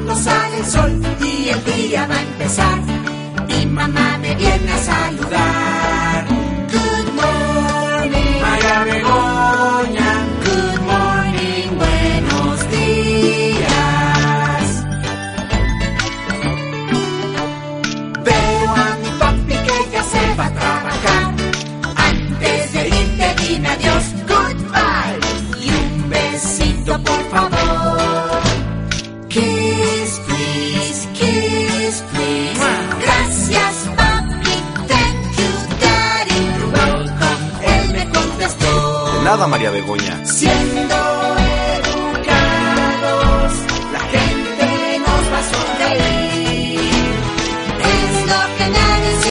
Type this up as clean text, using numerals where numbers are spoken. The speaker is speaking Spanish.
no sale el sol y el día va a empezar. Mi mamá me viene a saludar. Good morning, María Begoña. Good morning, buenos días. Veo a mi papi que ya se va a trabajar. Antes de irte dime adiós, goodbye. Y un besito por favor. Kiss, please, kiss, please. Gracias, papi, thank you, daddy. You're welcome, él me contestó. De nada, María Begoña. Siendo